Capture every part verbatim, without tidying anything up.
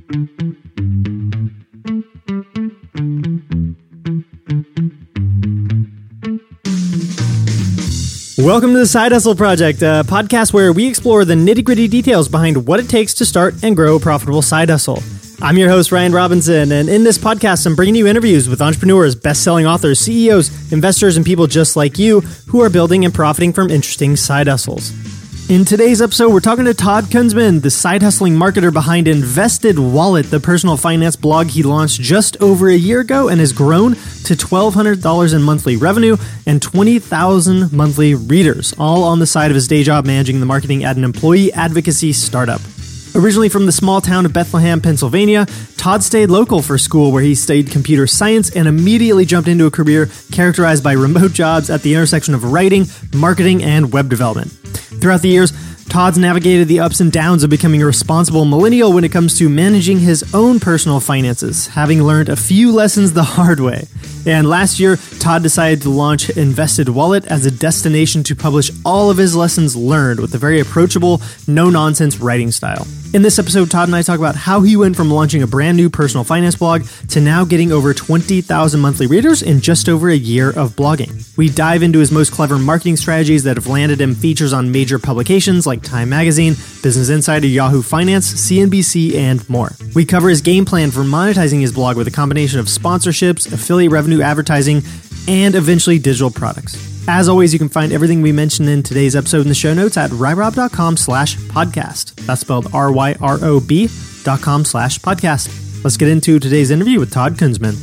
Welcome to the Side Hustle Project, a podcast where we explore the nitty-gritty details behind what it takes to start and grow a profitable side hustle. I'm your host, Ryan Robinson, and in this podcast, I'm bringing you interviews with entrepreneurs, best-selling authors, C E Os, investors, and people just like you who are building and profiting from interesting side hustles. In today's episode, we're talking to Todd Kunzman, the side hustling marketer behind Invested Wallet, the personal finance blog he launched just over a year ago and has grown to twelve hundred dollars in monthly revenue and twenty thousand monthly readers, all on the side of his day job managing the marketing at an employee advocacy startup. Originally from the small town of Bethlehem, Pennsylvania, Todd stayed local for school where he studied computer science and immediately jumped into a career characterized by remote jobs at the intersection of writing, marketing, and web development. Throughout the years, Todd's navigated the ups and downs of becoming a responsible millennial when it comes to managing his own personal finances, having learned a few lessons the hard way. And last year, Todd decided to launch Invested Wallet as a destination to publish all of his lessons learned with a very approachable, no-nonsense writing style. In this episode, Todd and I talk about how he went from launching a brand new personal finance blog to now getting over twenty thousand monthly readers in just over a year of blogging. We dive into his most clever marketing strategies that have landed him features on major publications like Time Magazine, Business Insider, Yahoo Finance, C N B C, and more. We cover his game plan for monetizing his blog with a combination of sponsorships, affiliate revenue advertising, and eventually digital products. As always, you can find everything we mentioned in today's episode in the show notes at ryrob.com slash podcast. That's spelled R Y R O B dot com slash podcast. Let's get into today's interview with Todd Kunzman.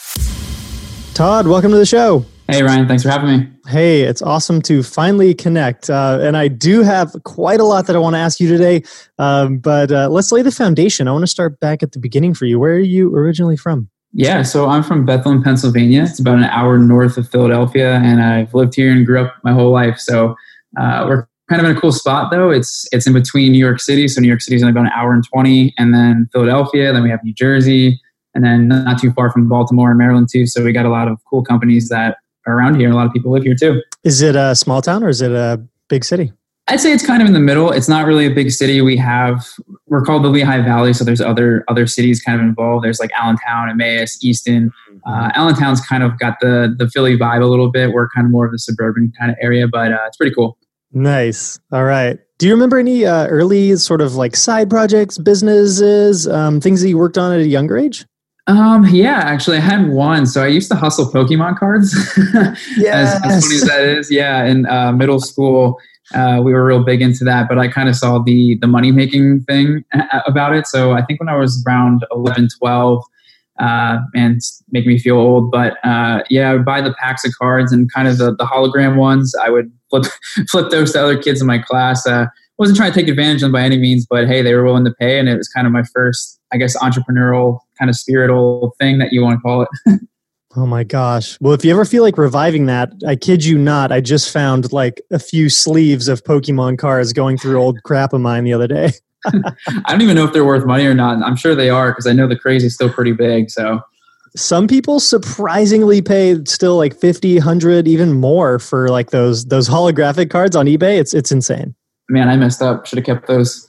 Todd, welcome to the show. Hey, Ryan. Thanks for having me. Hey, it's awesome to finally connect. Uh, and I do have quite a lot that I want to ask you today, um, but uh, let's lay the foundation. I want to start back at the beginning for you. Where are you originally from? Yeah, so I'm from Bethlehem, Pennsylvania. It's about an hour north of Philadelphia, and I've lived here and grew up my whole life. So uh, we're kind of in a cool spot, though. It's it's in between New York City. So New York City is only about an hour and twenty, and then Philadelphia. Then we have New Jersey, and then not too far from Baltimore and Maryland, too. So we got a lot of cool companies that are around here. A lot of people live here, too. Is it a small town or is it a big city? I'd say it's kind of in the middle. It's not really a big city. We have, we're called the Lehigh Valley. So there's other other cities kind of involved. There's like Allentown, Emmaus, Easton. Uh, Allentown's kind of got the the Philly vibe a little bit. We're kind of more of the suburban kind of area, but uh, it's pretty cool. Nice. All right. Do you remember any uh, early sort of like side projects, businesses, um, things that you worked on at a younger age? Um, yeah, actually I had one. So I used to hustle Pokemon cards. Yes. as, as funny as that is. Yeah. In uh, middle school, Uh, we were real big into that, but I kind of saw the the money making thing about it. So I think when I was around eleven, twelve, uh, and it's making me feel old, but uh, yeah, I would buy the packs of cards and kind of the, the hologram ones. I would flip flip those to other kids in my class. Uh, wasn't trying to take advantage of them by any means, but hey, they were willing to pay, and it was kind of my first, I guess, entrepreneurial kind of spiritual thing that you want to call it. Oh my gosh. Well, if you ever feel like reviving that, I kid you not, I just found like a few sleeves of Pokemon cards going through old crap of mine the other day. I don't even know if they're worth money or not. I'm sure they are because I know the craze is still pretty big. So some people surprisingly pay still like fifty, one hundred, even more for like those those holographic cards on eBay. It's it's insane. Man, I messed up. Should have kept those.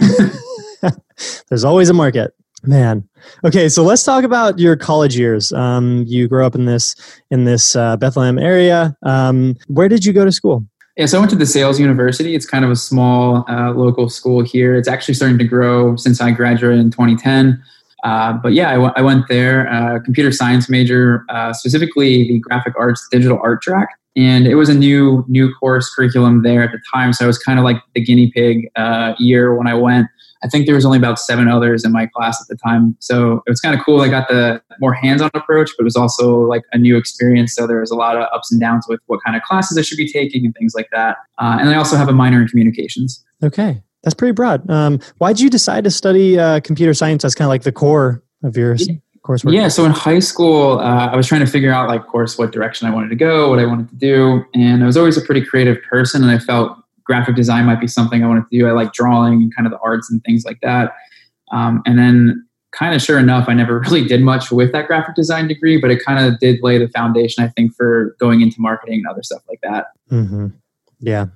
There's always a market. Man. Okay, so let's talk about your college years. Um, you grew up in this in this uh, Bethlehem area. Um, where did you go to school? Yeah, so I went to DeSales University. It's kind of a small uh, local school here. It's actually starting to grow since I graduated in twenty ten. Uh, but yeah, I, w- I went there, uh, computer science major, uh, specifically the graphic arts, digital art track. And it was a new new course curriculum there at the time. So I was kind of like the guinea pig uh, year when I went. I think there was only about seven others in my class at the time. So it was kind of cool. I got the more hands-on approach, but it was also like a new experience. So there was a lot of ups and downs with what kind of classes I should be taking and things like that. Uh, and I also have a minor in communications. Okay. That's pretty broad. Um, why did you decide to study uh, computer science as kind of like the core of your yeah. coursework? Yeah. So in high school, uh, I was trying to figure out, like, of course, what direction I wanted to go, what I wanted to do. And I was always a pretty creative person. And I felt graphic design might be something I wanted to do. I like drawing and kind of the arts and things like that. Um, and then kind of sure enough, I never really did much with that graphic design degree, but it kind of did lay the foundation, I think, for going into marketing and other stuff like that. Mm-hmm. Yeah.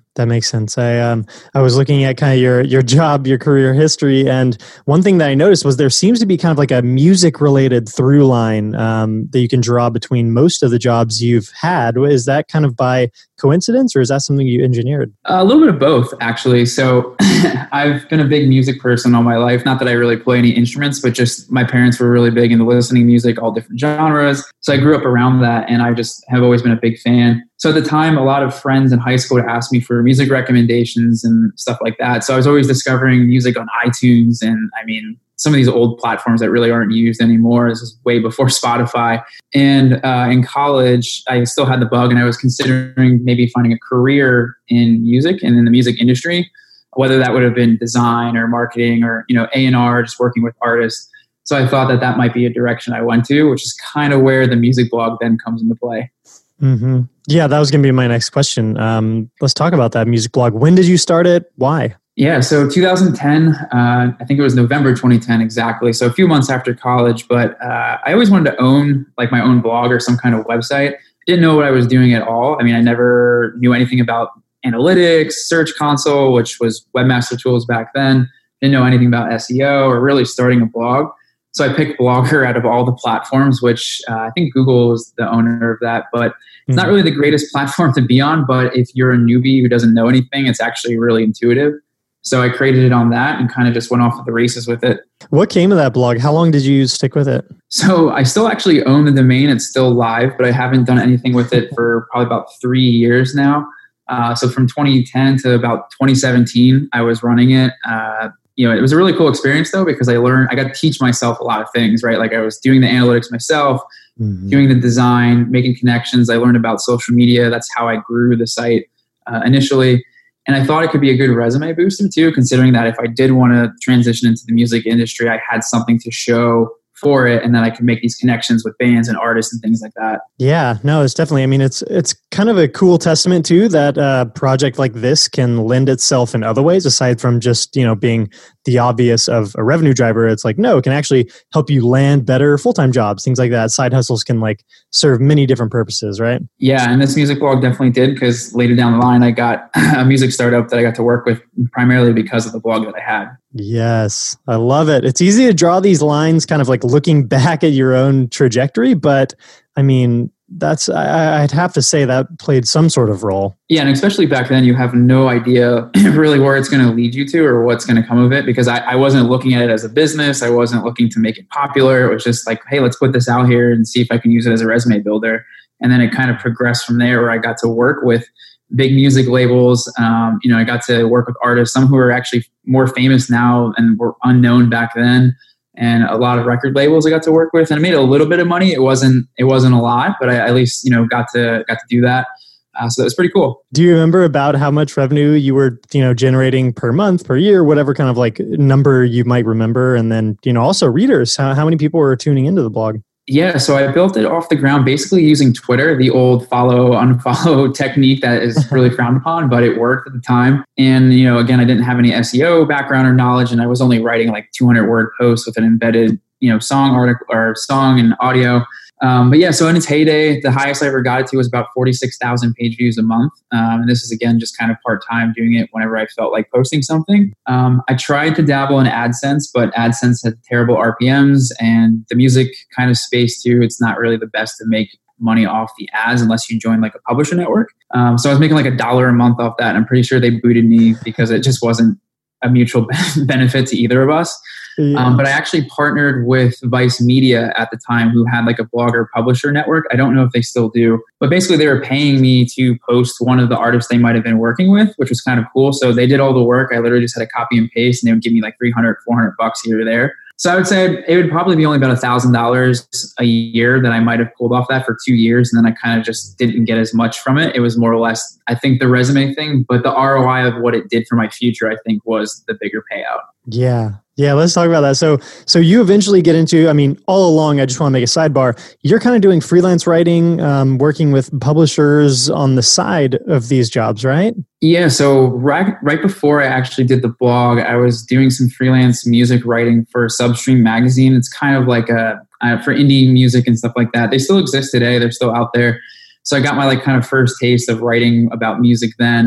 That makes sense. I um I was looking at kind of your your job, your career history, and one thing that I noticed was there seems to be kind of like a music related through line um, that you can draw between most of the jobs you've had. Is that kind of by coincidence, or is that something you engineered? A little bit of both, actually. So I've been a big music person all my life. Not that I really play any instruments, but just my parents were really big into listening to music, all different genres. So I grew up around that, and I just have always been a big fan. So at the time, a lot of friends in high school would ask me for music recommendations and stuff like that. So I was always discovering music on iTunes, and I mean, some of these old platforms that really aren't used anymore. This is way before Spotify. And uh, in college, I still had the bug, and I was considering maybe finding a career in music and in the music industry, whether that would have been design or marketing or, you know, A and R, just working with artists. So I thought that that might be a direction I went to, which is kind of where the music blog then comes into play. Mm-hmm. Yeah, that was going to be my next question. Um, let's talk about that music blog. When did you start it? Why? Yeah, so two thousand ten, uh, I think it was November twenty ten exactly. So a few months after college, but uh, I always wanted to own like my own blog or some kind of website. Didn't know what I was doing at all. I mean, I never knew anything about analytics, Search Console, which was Webmaster Tools back then. Didn't know anything about S E O or really starting a blog. So I picked Blogger out of all the platforms, which uh, I think Google is the owner of that, but it's not really the greatest platform to be on. But if you're a newbie who doesn't know anything, it's actually really intuitive. So I created it on that and kind of just went off of the races with it. What came of that blog? How long did you stick with it? So I still actually own the domain. It's still live, but I haven't done anything with it for probably about three years now. Uh, so from twenty ten to about twenty seventeen, I was running it. Uh, you know, it was a really cool experience though, because I learned, I got to teach myself a lot of things, right? Like I was doing the analytics myself, mm-hmm. doing the design, making connections. I learned about social media. That's how I grew the site uh, initially. And I thought it could be a good resume booster too, considering that if I did want to transition into the music industry, I had something to show for it, and then I could make these connections with bands and artists and things like that. Yeah, no, it's definitely, I mean, it's it's kind of a cool testament too that a project like this can lend itself in other ways aside from just, you know, being the obvious of a revenue driver. It's like, no, it can actually help you land better full-time jobs, things like that. Side hustles can like serve many different purposes, right? Yeah, and this music blog definitely did, because later down the line, I got a music startup that I got to work with primarily because of the blog that I had. Yes, I love it. It's easy to draw these lines kind of like looking back at your own trajectory, but I mean, that's, I, I'd have to say that played some sort of role. Yeah, and especially back then, you have no idea really where it's going to lead you to or what's going to come of it, because I, I wasn't looking at it as a business. I wasn't looking to make it popular. It was just like, hey, let's put this out here and see if I can use it as a resume builder. And then it kind of progressed from there, where I got to work with big music labels. Um, you know, I got to work with artists, some who are actually more famous now and were unknown back then. And a lot of record labels I got to work with, and I made a little bit of money. It wasn't, it wasn't a lot, but I at least, you know, got to, got to do that. Uh, so that was pretty cool. Do you remember about how much revenue you were, you know, generating per month, per year, whatever kind of like number you might remember? And then, you know, also readers, how, how many people were tuning into the blog? Yeah, so I built it off the ground basically using Twitter, the old follow, unfollow technique that is really frowned upon, but it worked at the time. And, you know, again, I didn't have any S E O background or knowledge, and I was only writing like two hundred word posts with an embedded, you know, song article or song and audio. Um, but yeah, so in its heyday, the highest I ever got it to was about forty-six thousand page views a month. Um, and this is, again, just kind of part-time doing it whenever I felt like posting something. Um, I tried to dabble in AdSense, but AdSense had terrible R P Ms, and the music kind of space too. It's not really the best to make money off the ads unless you join like a publisher network. Um, so I was making like a dollar a month off that. And I'm pretty sure they booted me because it just wasn't a mutual benefit to either of us. Yeah. Um, but I actually partnered with Vice Media at the time, who had like a blogger publisher network. I don't know if they still do, but basically they were paying me to post one of the artists they might have been working with, which was kind of cool. So they did all the work. I literally just had to copy and paste, and they would give me like three hundred, four hundred bucks here or there. So I would say it would probably be only about a thousand dollars a year that I might have pulled off that for two years. And then I kind of just didn't get as much from it. It was more or less, I think, the resume thing, but the R O I of what it did for my future, I think, was the bigger payout. Yeah. Yeah, let's talk about that. So so you eventually get into, I mean, all along, I just want to make a sidebar. You're kind of doing freelance writing, um, working with publishers on the side of these jobs, right? Yeah, so right, right before I actually did the blog, I was doing some freelance music writing for Substream magazine. It's kind of like a, uh, for indie music and stuff like that. They still exist today. They're still out there. So I got my like kind of first taste of writing about music then.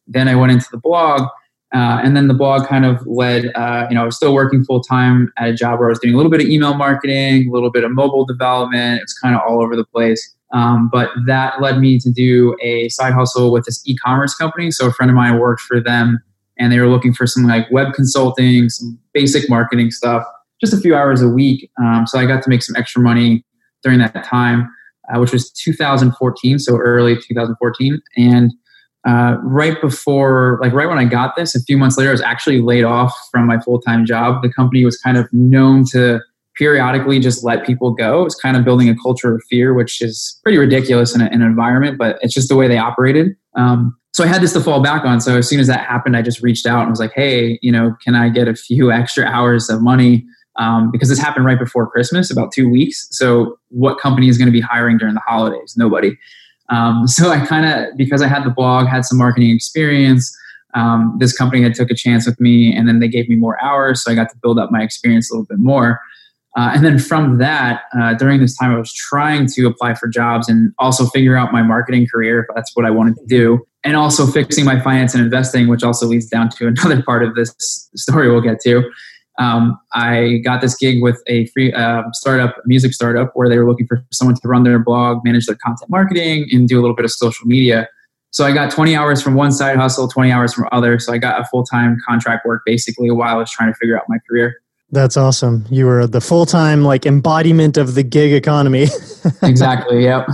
Then I went into the blog, uh, and then the blog kind of led, uh, you know, I was still working full time at a job where I was doing a little bit of email marketing, a little bit of mobile development. It's kind of all over the place. Um, but that led me to do a side hustle with this e-commerce company. So a friend of mine worked for them, and they were looking for some like web consulting, some basic marketing stuff, just a few hours a week. Um, so I got to make some extra money during that time, uh, which was two thousand fourteen, so early two thousand fourteen. And uh, right before, like right when I got this, a few months later, I was actually laid off from my full-time job. The company was kind of known to periodically just let people go. It's kind of building a culture of fear, which is pretty ridiculous in, a, in an environment, but it's just the way they operated. Um, so I had this to fall back on. So as soon as that happened, I just reached out and was like, hey, you know, can I get a few extra hours of money? Um, because this happened right before Christmas, about two weeks. So what company is going to be hiring during the holidays? Nobody. Um, so I kind of, because I had the blog, had some marketing experience, um, this company had took a chance with me, and then they gave me more hours. So I got to build up my experience a little bit more. Uh, and then from that, uh, during this time, I was trying to apply for jobs and also figure out my marketing career, if that's what I wanted to do, and also fixing my finance and investing, which also leads down to another part of this story we'll get to. Um, I got this gig with a free uh, startup, music startup, where they were looking for someone to run their blog, manage their content marketing, and do a little bit of social media. So I got twenty hours from one side hustle, twenty hours from other. So I got a full-time contract work basically while I was trying to figure out my career. That's awesome. You were the full-time like embodiment of the gig economy. Exactly. Yep.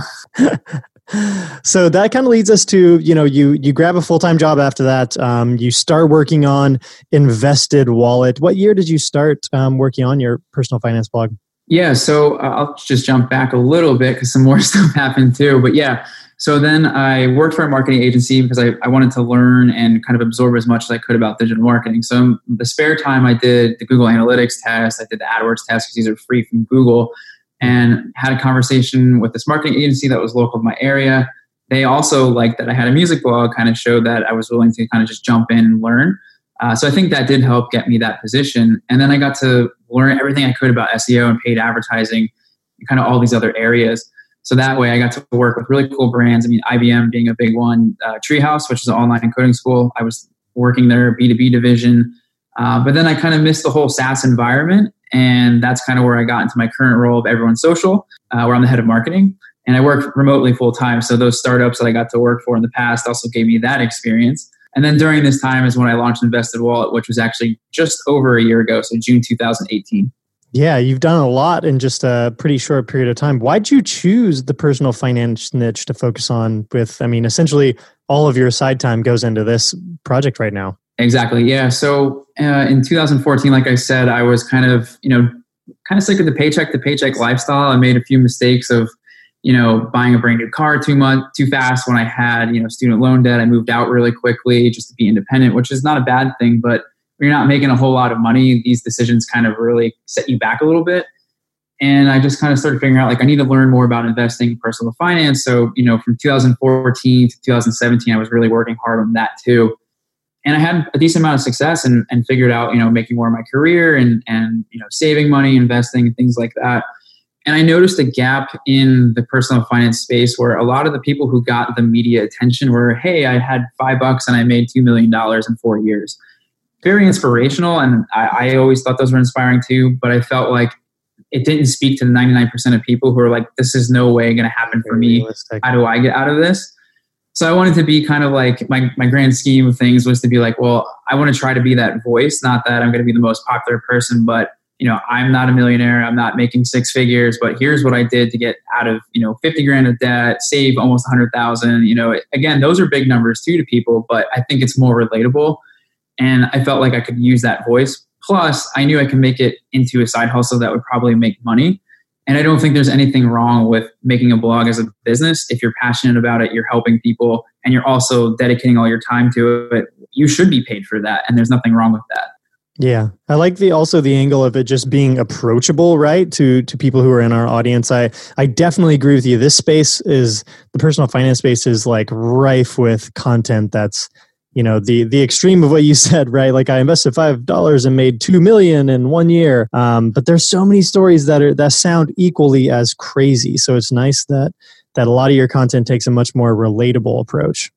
So that kind of leads us to, you know, you you grab a full-time job after that. Um, you start working on Invested Wallet. What year did you start um, working on your personal finance blog? Yeah. So uh, I'll just jump back a little bit because some more stuff happened too. But yeah, so then I worked for a marketing agency because I, I wanted to learn and kind of absorb as much as I could about digital marketing. So in the spare time, I did the Google Analytics test. I did the AdWords test because these are free from Google, and had a conversation with this marketing agency that was local to my area. They also liked that I had a music blog, kind of showed that I was willing to kind of just jump in and learn. Uh, so I think that did help get me that position. And then I got to learn everything I could about S E O and paid advertising and kind of all these other areas. So that way I got to work with really cool brands. I mean, I B M being a big one, uh, Treehouse, which is an online coding school. I was working their B two B division. Uh, but then I kind of missed the whole SaaS environment. And that's kind of where I got into my current role of Everyone Social, uh, where I'm the head of marketing. And I work remotely full time. So those startups that I got to work for in the past also gave me that experience. And then during this time is when I launched Invested Wallet, which was actually just over a year ago. So June two thousand eighteen. Yeah, you've done a lot in just a pretty short period of time. Why'd you choose the personal finance niche to focus on with, I mean, essentially all of your side time goes into this project right now? Exactly. Yeah. So uh, in two thousand fourteen, like I said, I was kind of, you know, kind of sick of the paycheck to paycheck lifestyle. I made a few mistakes of, you know, buying a brand new car too much, too fast when I had, you know, student loan debt. I moved out really quickly just to be independent, which is not a bad thing. But when you're not making a whole lot of money, these decisions kind of really set you back a little bit. And I just kind of started figuring out, like, I need to learn more about investing in personal finance. So, you know, from two thousand fourteen to two thousand seventeen, I was really working hard on that too. And I had a decent amount of success and, and figured out, you know, making more of my career and, and, you know, saving money, investing and things like that. And I noticed a gap in the personal finance space where a lot of the people who got the media attention were, hey, I had five bucks and I made two million dollars in four years. Very inspirational. And I, I always thought those were inspiring too, but I felt like it didn't speak to the ninety-nine percent of people who are like, this is no way going to happen for me. Realistic. How do I get out of this? So I wanted to be kind of like, my, my grand scheme of things was to be like, well, I want to try to be that voice. Not that I'm going to be the most popular person, but, you know, I'm not a millionaire. I'm not making six figures, but here's what I did to get out of, you know, fifty grand of debt, save almost one hundred thousand. You know, again, those are big numbers too to people, but I think it's more relatable. And I felt like I could use that voice. Plus, I knew I could make it into a side hustle that would probably make money. And I don't think there's anything wrong with making a blog as a business. If you're passionate about it, you're helping people, and you're also dedicating all your time to it, you should be paid for that. And there's nothing wrong with that. Yeah. I like the also the angle of it just being approachable, right? To to people who are in our audience. I, I definitely agree with you. This space is, the personal finance space is like rife with content that's, you know, the the extreme of what you said, right? Like I invested five dollars and made two million in one year. Um, but there's so many stories that are that sound equally as crazy. So it's nice that that a lot of your content takes a much more relatable approach.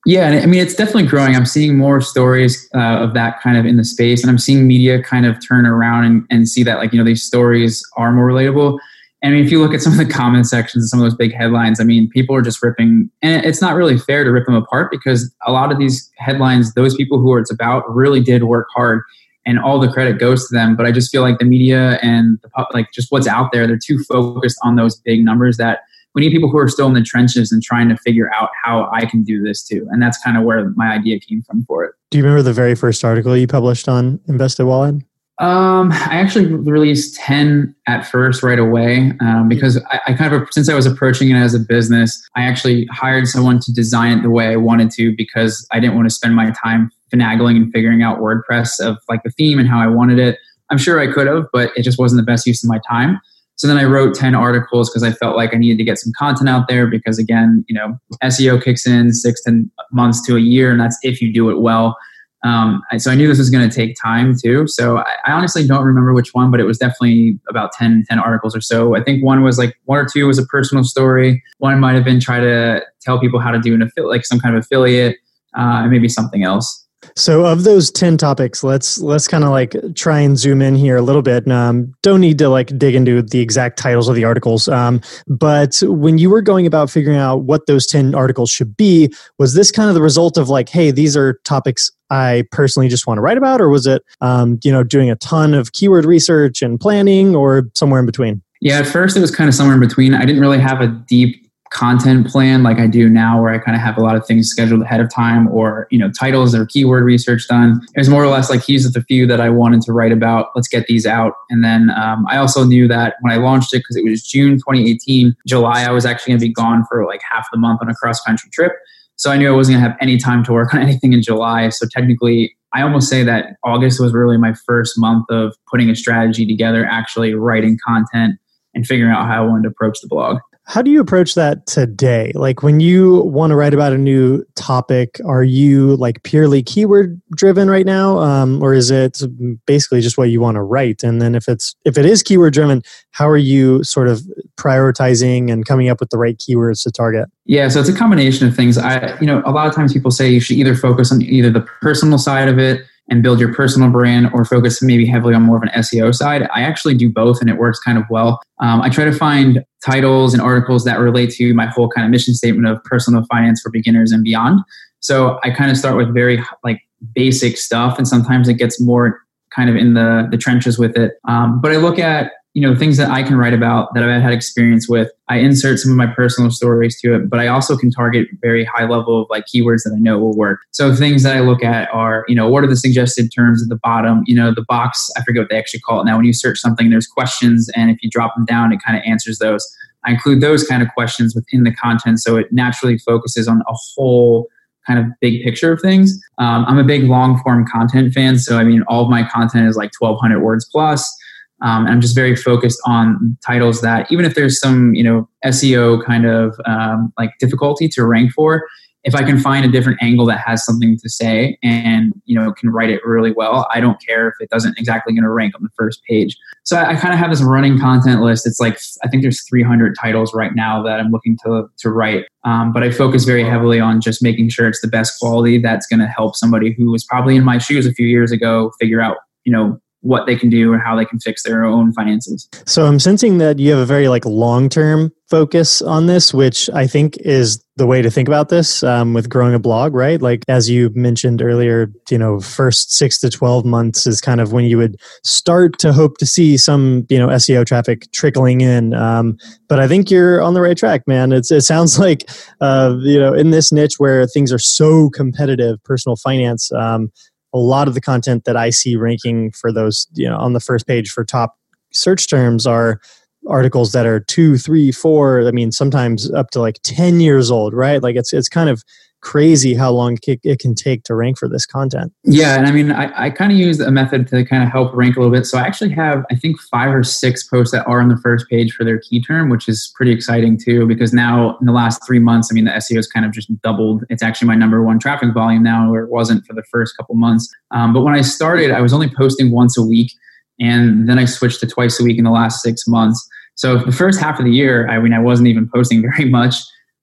Yeah, and I mean, it's definitely growing. I'm seeing more stories uh, of that kind of in the space, and I'm seeing media kind of turn around and, and see that, like, you know, these stories are more relatable. And I mean, if you look at some of the comment sections and some of those big headlines, I mean, people are just ripping, and it's not really fair to rip them apart because a lot of these headlines, those people who it's about really did work hard and all the credit goes to them. But I just feel like the media and the, like just what's out there, they're too focused on those big numbers that we need people who are still in the trenches and trying to figure out how I can do this too. And that's kind of where my idea came from for it. Do you remember the very first article you published on Invested Wallet? Um, I actually released ten at first right away um, because I, I kind of, since I was approaching it as a business, I actually hired someone to design it the way I wanted to because I didn't want to spend my time finagling and figuring out WordPress of like the theme and how I wanted it. I'm sure I could have, but it just wasn't the best use of my time. So then I wrote ten articles because I felt like I needed to get some content out there because, again, you know, S E O kicks in six to months to a year, and that's if you do it well. Um, so I knew this was going to take time too. So I, I honestly don't remember which one, but it was definitely about ten, ten articles or so. I think one was like one or two was a personal story. One might have been try to tell people how to do an affiliate, like some kind of affiliate, uh, and maybe something else. So of those ten topics, let's let's kind of like try and zoom in here a little bit. Um, don't need to like dig into the exact titles of the articles. Um, but when you were going about figuring out what those ten articles should be, was this kind of the result of like, hey, these are topics I personally just want to write about? Or was it, um, you know, doing a ton of keyword research and planning or somewhere in between? Yeah, at first it was kind of somewhere in between. I didn't really have a deep content plan like I do now, where I kind of have a lot of things scheduled ahead of time, or, you know, titles or keyword research done. It was more or less like, here's the few that I wanted to write about. Let's get these out. And then um, I also knew that when I launched it, because it was June twenty eighteen, July, I was actually going to be gone for like half the month on a cross country trip. So I knew I wasn't going to have any time to work on anything in July. So technically, I almost say that August was really my first month of putting a strategy together, actually writing content and figuring out how I wanted to approach the blog. How do you approach that today? Like when you want to write about a new topic, are you like purely keyword driven right now? Um, or is it basically just what you want to write? And then if it's, if it is keyword driven, how are you sort of prioritizing and coming up with the right keywords to target? Yeah, so it's a combination of things. I, you know, a lot of times people say you should either focus on either the personal side of it and build your personal brand, or focus maybe heavily on more of an S E O side. I actually do both, and it works kind of well. Um, I try to find titles and articles that relate to my whole kind of mission statement of personal finance for beginners and beyond. So I kind of start with very like basic stuff, and sometimes it gets more kind of in the, the trenches with it. Um, but I look at, you know, things that I can write about that I've had experience with. I insert some of my personal stories to it, but I also can target very high level of like keywords that I know will work. So things that I look at are, you know, what are the suggested terms at the bottom? You know, the box, I forget what they actually call it now. When you search something, there's questions, and if you drop them down, it kind of answers those. I include those kind of questions within the content, so it naturally focuses on a whole kind of big picture of things. Um, I'm a big long form content fan. So, I mean, all of my content is like twelve hundred words plus. Um, and I'm just very focused on titles that, even if there's some, you know, S E O kind of um, like difficulty to rank for, if I can find a different angle that has something to say and, you know, can write it really well, I don't care if it doesn't exactly going to rank on the first page. So I, I kind of have this running content list. It's like, I think there's three hundred titles right now that I'm looking to to write. Um, but I focus very heavily on just making sure it's the best quality that's going to help somebody who was probably in my shoes a few years ago figure out, you know, what they can do or how they can fix their own finances. So I'm sensing that you have a very like long-term focus on this, which I think is the way to think about this um, with growing a blog, right? Like as you mentioned earlier, you know, first six to twelve months is kind of when you would start to hope to see some, you know, S E O traffic trickling in. Um, but I think you're on the right track, man. It's, it sounds like, uh, you know, in this niche where things are so competitive, personal finance, um, a lot of the content that I see ranking for those, you know, on the first page for top search terms are articles that are two, three, four. I mean, sometimes up to like ten years old, right? Like it's it's kind of crazy how long it can take to rank for this content. Yeah, and I mean, I, I kind of use a method to kind of help rank a little bit. So I actually have, I think, five or six posts that are on the first page for their key term, which is pretty exciting too, because now in the last three months, I mean, the S E O has kind of just doubled. It's actually my number one traffic volume now, where it wasn't for the first couple months. Um, but when I started, I was only posting once a week, and then I switched to twice a week in the last six months. So the first half of the year, I mean, I wasn't even posting very much.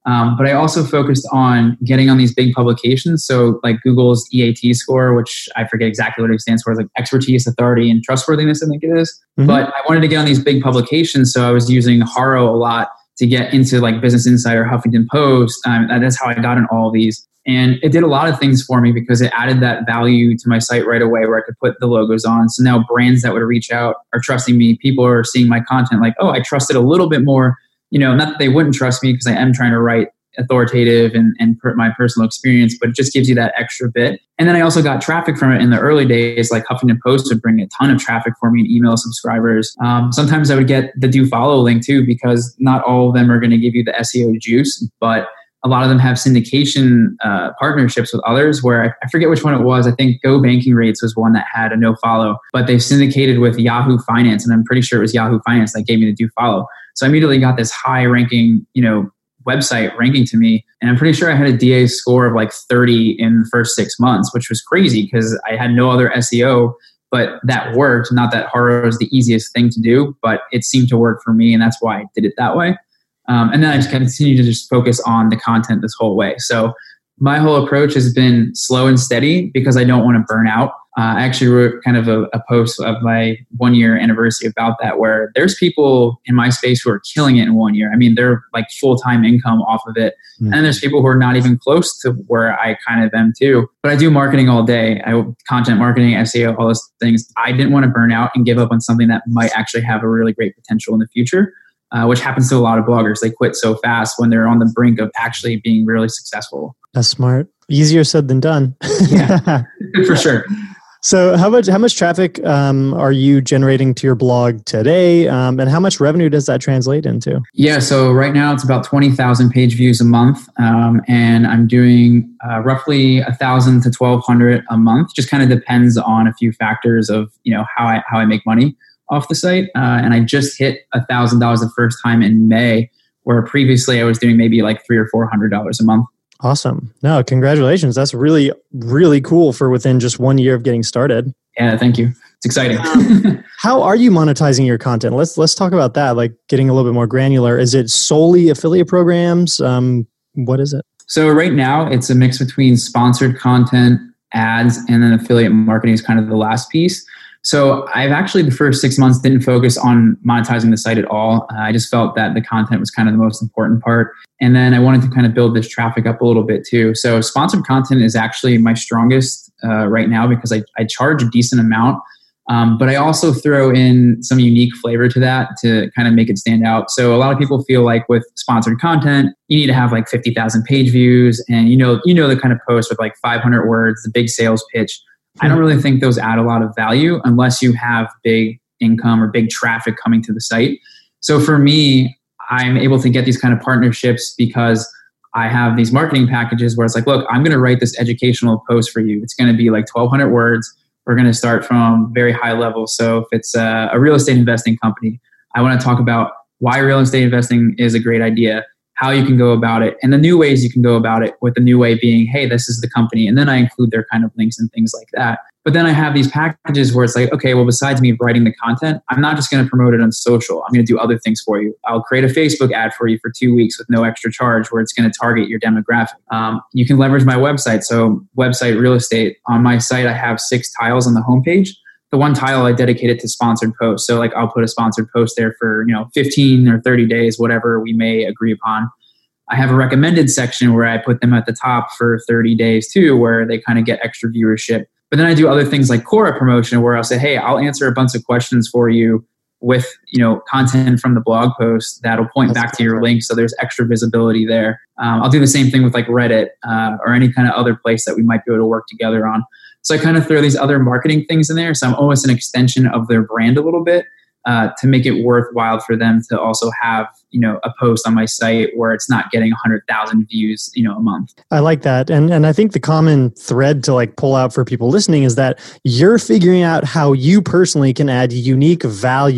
Um, but I also focused on getting on these big publications. So like Google's E A T score, which I forget exactly what it stands for, is like expertise, authority, and trustworthiness, I think it is. Mm-hmm. But I wanted to get on these big publications. So I was using Haro a lot to get into like Business Insider, Huffington Post. Um, that's how I got in all of these. And it did a lot of things for me because it added that value to my site right away where I could put the logos on. So now brands that would reach out are trusting me. People are seeing my content like, oh, I trust it a little bit more. You know, not that they wouldn't trust me because I am trying to write authoritative and, and per my personal experience, but it just gives you that extra bit. And then I also got traffic from it in the early days, like Huffington Post would bring a ton of traffic for me and email subscribers. Um, sometimes I would get the do follow link too, because not all of them are going to give you the S E O juice, but a lot of them have syndication uh, partnerships with others where I, I forget which one it was. I think Go Banking Rates was one that had a no follow, but they've syndicated with Yahoo Finance. And I'm pretty sure it was Yahoo Finance that gave me the do follow. So I immediately got this high ranking, you know, website ranking to me. And I'm pretty sure I had a D A score of like thirty in the first six months, which was crazy because I had no other S E O, but that worked. Not that Haro is the easiest thing to do, but it seemed to work for me. And that's why I did it that way. Um, and then I just continue to just focus on the content this whole way. So my whole approach has been slow and steady because I don't want to burn out. Uh, I actually wrote kind of a, a post of my one year anniversary about that, where there's people in my space who are killing it in one year. I mean, they're like full-time income off of it. Mm-hmm. And there's people who are not even close to where I kind of am too. But I do marketing all day. I content marketing, S E O, all those things. I didn't want to burn out and give up on something that might actually have a really great potential in the future. Uh, which happens to a lot of bloggers. They quit so fast when they're on the brink of actually being really successful. That's smart. Easier said than done. Yeah, for sure. So how much how much traffic um, are you generating to your blog today? Um, and how much revenue does that translate into? Yeah, so right now it's about twenty thousand page views a month. Um, and I'm doing uh, roughly one thousand to twelve hundred a month. Just kind of depends on a few factors of, you know, how I how I make money off the site. Uh, and I just hit one thousand dollars the first time in May, where previously I was doing maybe like three or four hundred dollars a month. Awesome. No, congratulations. That's really, really cool for within just one year of getting started. Yeah, thank you. It's exciting. Um, how are you monetizing your content? Let's let's talk about that, like getting a little bit more granular. Is it solely affiliate programs? Um, what is it? So right now it's a mix between sponsored content, ads, and then affiliate marketing is kind of the last piece. So I've actually, the first six months didn't focus on monetizing the site at all. Uh, I just felt that the content was kind of the most important part. And then I wanted to kind of build this traffic up a little bit too. So sponsored content is actually my strongest uh, right now because I, I charge a decent amount. Um, but I also throw in some unique flavor to that to kind of make it stand out. So a lot of people feel like with sponsored content, you need to have like fifty thousand page views. And you know, you know the kind of post with like five hundred words, the big sales pitch. I don't really think those add a lot of value unless you have big income or big traffic coming to the site. So for me, I'm able to get these kind of partnerships because I have these marketing packages where it's like, look, I'm going to write this educational post for you. It's going to be like twelve hundred words. We're going to start from very high level. So if it's a, a real estate investing company, I want to talk about why real estate investing is a great idea, how you can go about it, and the new ways you can go about it, with the new way being, hey, this is the company. And then I include their kind of links and things like that. But then I have these packages where it's like, okay, well, besides me writing the content, I'm not just going to promote it on social. I'm going to do other things for you. I'll create a Facebook ad for you for two weeks with no extra charge where it's going to target your demographic. Um, you can leverage my website. So website real estate. On my site, I have six tiles on the homepage. The one tile I dedicated to sponsored posts. So like I'll put a sponsored post there for, you know, fifteen or thirty days, whatever we may agree upon. I have a recommended section where I put them at the top for thirty days too, where they kind of get extra viewership. But then I do other things like Quora promotion where I'll say, hey, I'll answer a bunch of questions for you with, you know, content from the blog post that'll point That's back to your link. So there's extra visibility there. Um, I'll do the same thing with like Reddit uh, or any kind of other place that we might be able to work together on. So I kind of throw these other marketing things in there. So I'm almost an extension of their brand a little bit uh, to make it worthwhile for them to also have, you know, a post on my site where it's not getting one hundred thousand views, you know, a month. I like that. And and I think the common thread to like pull out for people listening is that you're figuring out how you personally can add unique value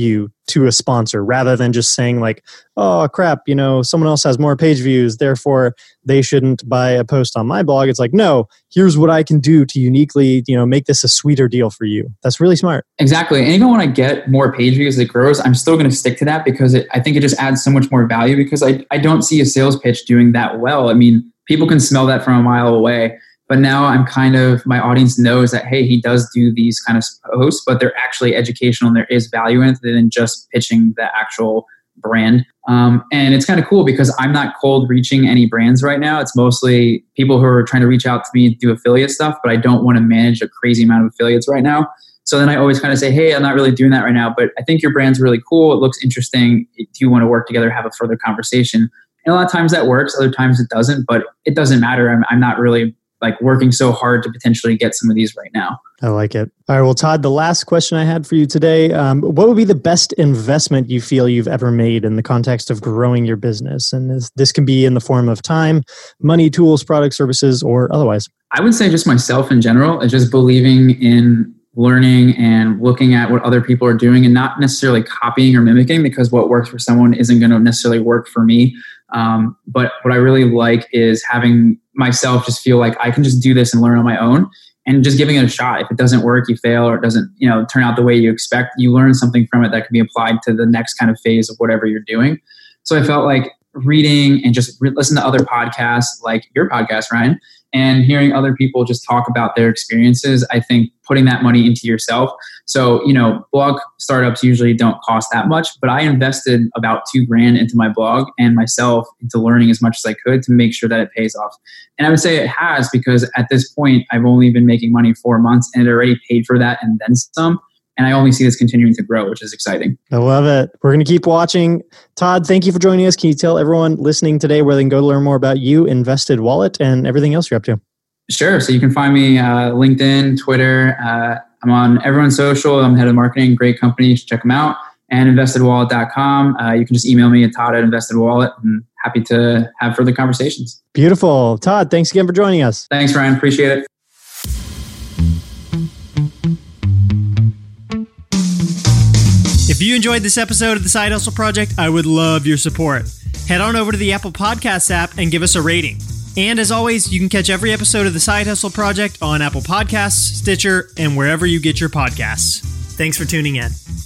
to a sponsor rather than just saying like, oh crap, you know, someone else has more page views, therefore they shouldn't buy a post on my blog. It's like, no, here's what I can do to uniquely, you know, make this a sweeter deal for you. That's really smart. Exactly. And even when I get more page views as it grows, I'm still going to stick to that because it, I think it just adds so much more value because I, I don't see a sales pitch doing that well. I mean, people can smell that from a mile away. But now I'm kind of, my audience knows that, hey, he does do these kind of posts, but they're actually educational and there is value in it than just pitching the actual brand. Um, and it's kind of cool because I'm not cold reaching any brands right now. It's mostly people who are trying to reach out to me and do affiliate stuff, but I don't want to manage a crazy amount of affiliates right now. So then I always kind of say, hey, I'm not really doing that right now, but I think your brand's really cool. It looks interesting. Do you want to work together, have a further conversation? And a lot of times that works. Other times it doesn't, but it doesn't matter. I'm, I'm not really like working so hard to potentially get some of these right now. I like it. All right. Well, Todd, the last question I had for you today, um, what would be the best investment you feel you've ever made in the context of growing your business? And this, this can be in the form of time, money, tools, products, services, or otherwise. I would say just myself in general, is just believing in learning and looking at what other people are doing and not necessarily copying or mimicking because what works for someone isn't going to necessarily work for me. Um, but what I really like is having myself just feel like I can just do this and learn on my own and just giving it a shot. If it doesn't work, you fail, or it doesn't, you know, turn out the way you expect, you learn something from it that can be applied to the next kind of phase of whatever you're doing. So I felt like reading and just re- listen to other podcasts like your podcast, Ryan, and hearing other people just talk about their experiences, I think putting that money into yourself. So, you know, blog startups usually don't cost that much, but I invested about two grand into my blog and myself into learning as much as I could to make sure that it pays off. And I would say it has because at this point, I've only been making money four months and it already paid for that and then some. And I only see this continuing to grow, which is exciting. I love it. We're going to keep watching. Todd, thank you for joining us. Can you tell everyone listening today where they can go to learn more about you, Invested Wallet, and everything else you're up to? Sure. So you can find me uh, LinkedIn, Twitter. Uh, I'm on everyone's social. I'm head of marketing. Great company. You should check them out. And invested wallet dot com. Uh, you can just email me at Todd at Invested Wallet. I'm happy to have further conversations. Beautiful. Todd, thanks again for joining us. Thanks, Ryan. Appreciate it. If you enjoyed this episode of the Side Hustle Project, I would love your support. Head on over to the Apple Podcasts app and give us a rating. And as always, you can catch every episode of the Side Hustle Project on Apple Podcasts, Stitcher, and wherever you get your podcasts. Thanks for tuning in.